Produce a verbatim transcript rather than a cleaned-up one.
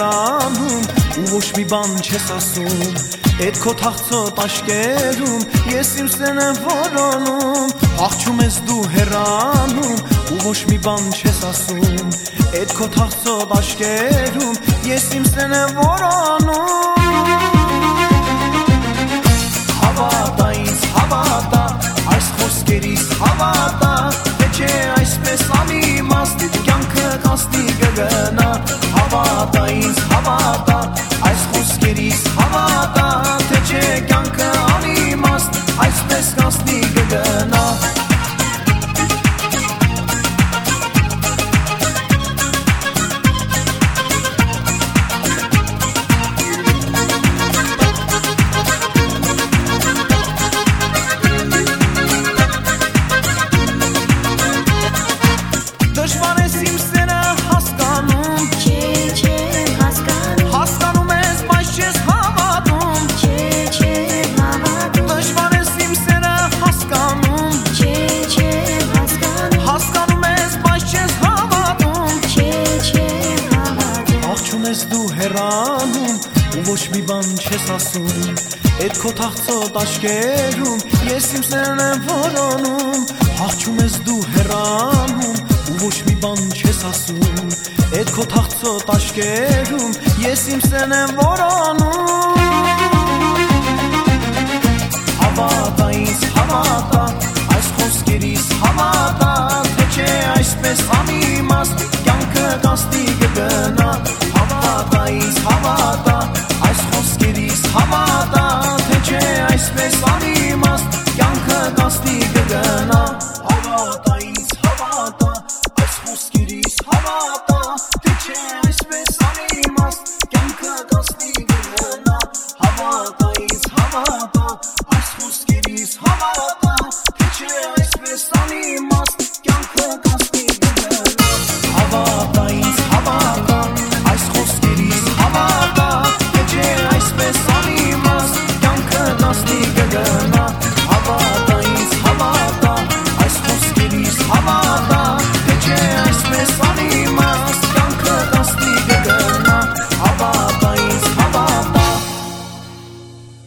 հեռանում ու ոչ մի բան չես ասում Էդ քո թախծոտ աշկերում ես իմ սեն եմ որոնում Աղջում ես դու հեռանում ու ոչ մի բան չես ասում Էդ քո թախծոտ աշկերում ես իմ սեն եմ որոնում Հավատա ինձ հավատա այս խոսքերիս հավատա Թե չէ այսպես անիմաստ կյանքը կասնի կգնա Հավատա ինձ հավատա այս խոսքերիս հավատա Թե չէ կյանքը անիմաստ այսպես կասնի կգնա ու ոչ մի բան չես ասում Էդ քո թախծոտ աշկերում ես իմ սերն եմ որոնում Հաղթում ես դու հեռանում ու ոչ մի բան չես ասում Էդ քո թախծոտ աշկերում ես իմ սերն եմ որոնում Հավատա ինձ հավատա այս խոսքերիս հավատա Թե չէ այսպես անիմաստ կյանքը կասնի կգնա Հավատա ինձ հավատա այս խոսքերիս հավատա Թե չէ այսպես անիմաստ կյանքը կասնի կգնա Հավատա ինձ հավատա այս խոսքերիս հավատա Թե չէ այսպես անիմաստ կյանքը կասնի կգնա Հավատա ինձ հավատա այս խոսքերիս հավատա Թե չէ այսպես անիմաստ կյանքը կասնի